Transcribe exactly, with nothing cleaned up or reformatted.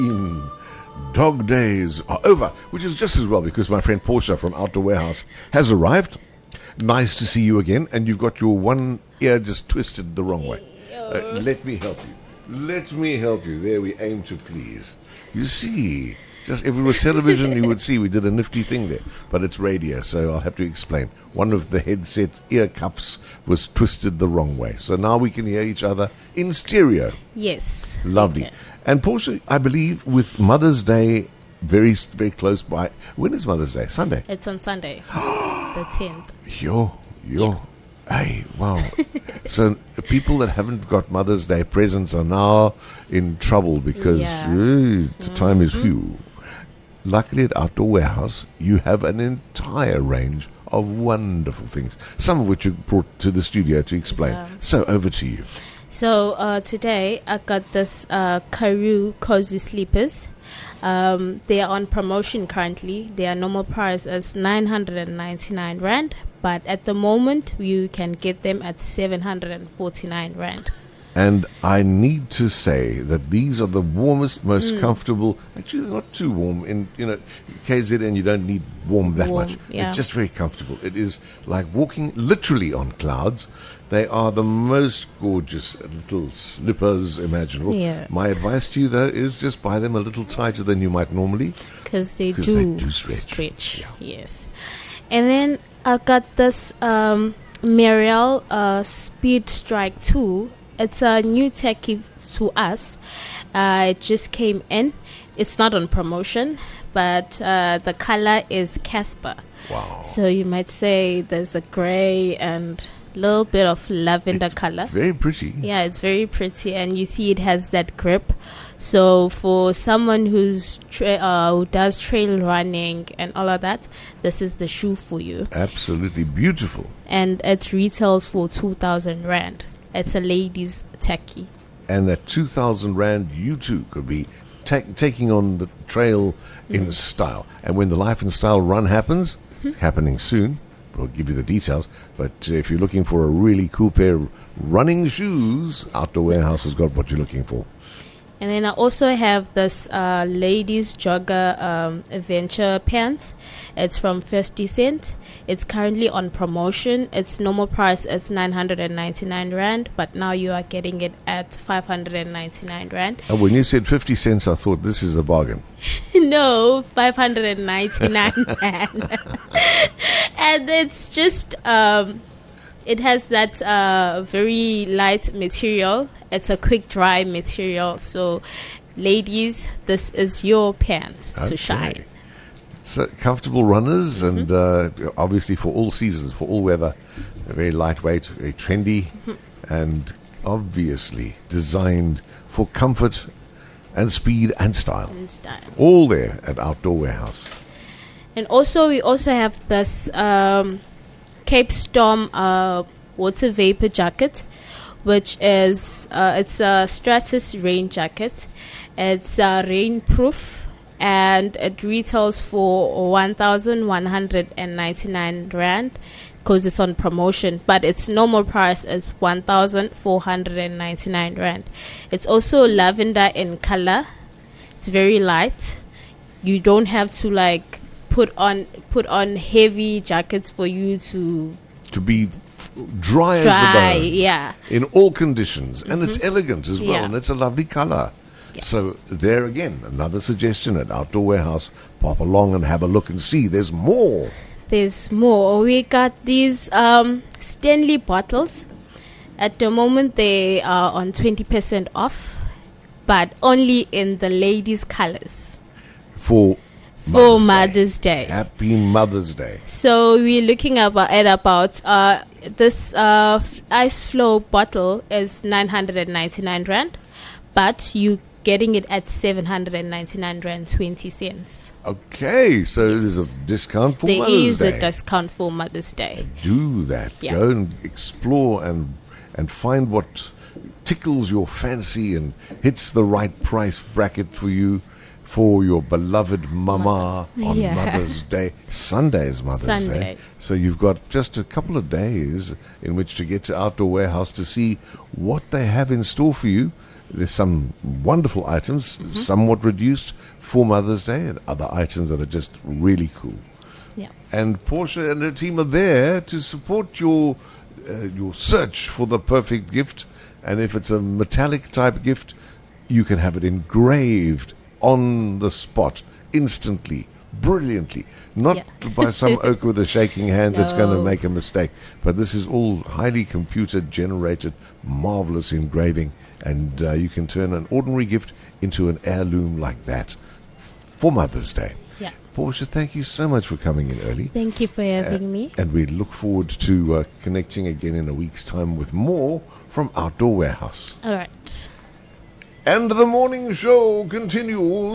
In dog days are over, which is just as well because my friend Portia from Outdoor Warehouse has arrived. Nice to see you again, and you've got your one ear just twisted the wrong way. Uh, let me help you. Let me help you. There we aim to please. You see, just if it was television, you would see we did a nifty thing there. But it's radio, so I'll have to explain. One of the headset ear cups was twisted the wrong way. So now we can hear each other in stereo. Yes. Lovely. Okay. And Portia, I believe with Mother's Day very very close by. When is Mother's Day? Sunday? It's on Sunday, the tenth. Yo, yo. Yeah. Hey, wow. So people that haven't got Mother's Day presents are now in trouble because Yeah. uh, the Mm-hmm. time is few. Luckily at Outdoor Warehouse, you have an entire range of wonderful things, some of which you brought to the studio to explain. Yeah. So over to you. So uh, today I got this uh, Karoo Cozy Sleepers. Um, they are on promotion currently. Their normal price is nine hundred ninety-nine rand, but at the moment you can get them at seven hundred forty-nine rand. And I need to say that these are the warmest, most Mm. comfortable. Actually, they're not too warm. In you know, K Z N, you don't need warm that Warm, much. yeah. It's just very comfortable. It is like walking literally on clouds. They are the most gorgeous little slippers imaginable. Yeah. My advice to you, though, is just buy them a little tighter than you might normally. Because they, 'Cause do they do stretch. Yeah. Yes. And then I got this um, Mariel uh, Speed Strike two. It's a new techie to us. Uh, it just came in. It's not on promotion, but uh, the color is Casper. Wow. So you might say there's a gray and a little bit of lavender It's color. very pretty. Yeah, it's very pretty, and you see it has that grip. So for someone who's tra- uh, who does trail running and all of that, this is the shoe for you. Absolutely beautiful. And it retails for two thousand rand. It's a ladies' techie. And at two thousand rand, you too could be ta- taking on the trail in Mm. style. And when the Life and Style run happens, it's happening soon. We'll give you the details. But uh, if you're looking for a really cool pair of running shoes, Outdoor Warehouse has got what you're looking for. And then I also have this uh, ladies jogger um, adventure pants. It's from fifty cent. It's currently on promotion. Its normal price is nine hundred ninety-nine rand, but now you are getting it at five hundred ninety-nine rand. And when you said fifty cents, I thought this is a bargain. No, five hundred ninety-nine rand. And it's just, um, it has that uh, very light material. It's a quick dry material. So, ladies, this is your pants Okay. to shine. So comfortable runners, and Mm-hmm. uh, obviously for all seasons, for all weather, they're very lightweight, very trendy, Mm-hmm. and obviously designed for comfort and speed and style. And style. All there at Outdoor Warehouse. And also, we also have this um, Cape Storm uh, water vapor jacket, which is uh, it's a Stratus rain jacket. It's uh, rainproof, and it retails for one thousand one hundred ninety-nine rand because it's on promotion. But its normal price is one thousand four hundred ninety-nine rand. It's also lavender in color. It's very light. You don't have to like put on put on heavy jackets for you to To be f- dry, as dry. a bone Yeah. in all conditions, and it's elegant as well, Yeah. and it's a lovely color. Yeah. So there again, another suggestion at Outdoor Warehouse. Pop along and have a look and see. There's more. There's more. We got these um, Stanley bottles. At the moment, they are on twenty percent off, but only in the ladies' colors For for Mother's Day. Mother's Day. Happy Mother's Day. So we're looking about, at about uh, this uh, f- ice flow bottle is nine hundred ninety-nine rand, but you getting it at seven hundred ninety-nine rand twenty cents. Okay, so there's a discount for There Mother's is Day. a discount for Mother's Day. Do that. Yeah. Go and explore and and find what tickles your fancy and hits the right price bracket for you for your beloved mama on Yeah. Mother's Day. Sunday is Mother's Sunday. Day. So you've got just a couple of days in which to get to Outdoor Warehouse to see what they have in store for you. There's some wonderful items, Mm-hmm. somewhat reduced for Mother's Day, and other items that are just really cool. Yeah. And Portia and her team are there to support your uh, your search for the perfect gift. And if it's a metallic type gift, you can have it engraved on the spot, instantly, brilliantly. Not Yeah. by some oak with a shaking hand that's going to No. make a mistake. But this is all highly computer generated, marvelous engraving. And uh, you can turn an ordinary gift into an heirloom like that for Mother's Day. Yeah. Portia, thank you so much for coming in early. Thank you for having Uh, me. And we look forward to uh, connecting again in a week's time with more from Outdoor Warehouse. All right. And the morning show continues.